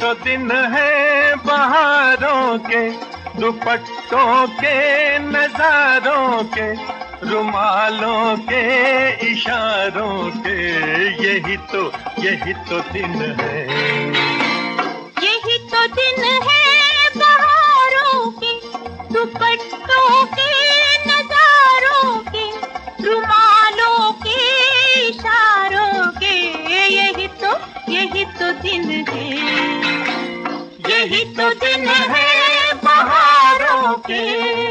तो दिन है बहारों के, दुपट्टों के, नजारों के, रुमालों के, इशारों के, यही तो दिन है। यही तो दिन है बहारों के, दुपट्टों के, नजारों के, रुमालों के, इशारों के, यही तो दिन है। यही तो दिन है बहारों के।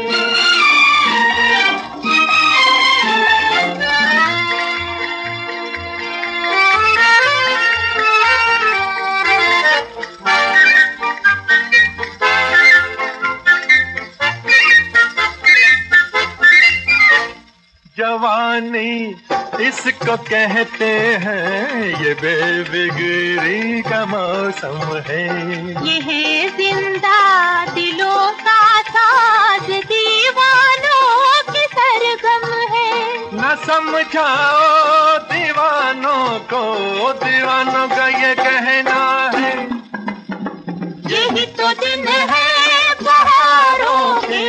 जवानी इसको कहते हैं, ये बेबिगरी का मौसम है। ये है जिंदा दिलों का साज, दीवानों की सरगम है। न समझाओ दीवानों को, दीवानों का ये कहना है। यही तो दिन है बहारों के।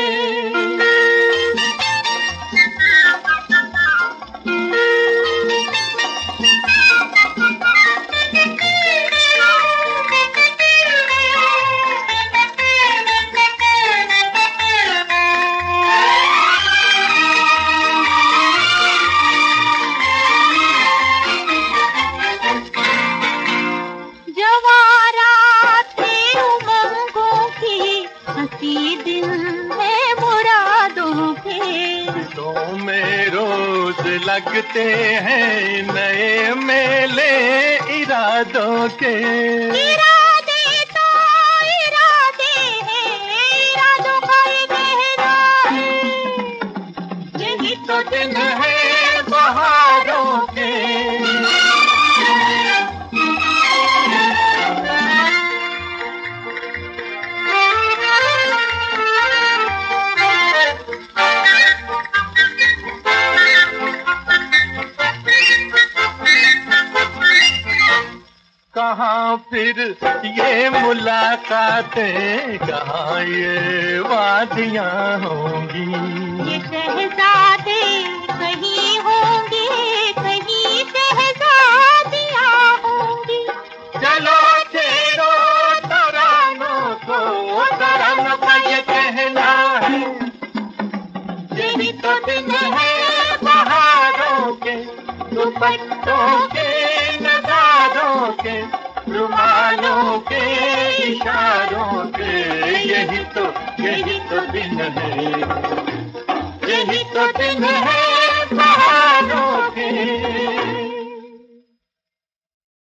रोज लगते हैं नए मेले इरादों के। इरादे तो इरादे हैं, इरादों का ये कहना है। यही तो दिन है बहारों के। कहाँ फिर ये मुलाकातें, कहाँ ये वादियाँ होंगी। ये शहजादे कहीं होंगे, कहीं शहजादियाँ होंगी। चलो छेड़ो तरानों को, तरानों का ये कहना है। यही तो दिन है बहारों के, दुपट्टों के, नजारों के, रुमालों के, इशारों के, यही तो दिन है। यही तो दिन है।